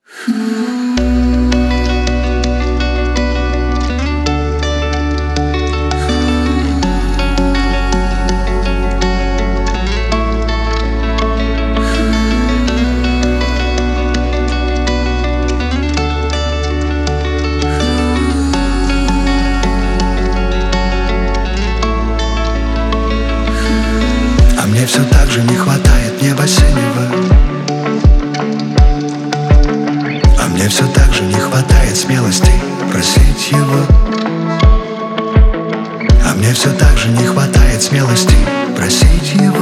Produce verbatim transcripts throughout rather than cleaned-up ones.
Мне все так же не хватает неба синего, а мне все так же не хватает смелости просить его. А мне все так же не хватает смелости просить его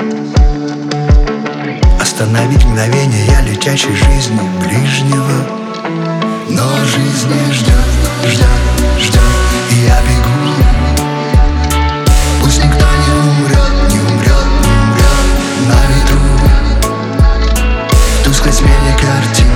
остановить мгновение я летящей жизни ближнего. Но жизнь не ждет, ждет, ждет, и я бегу. Пусть никто не умрет, не умрет, не умрет на ветру, в тусклой смене картин.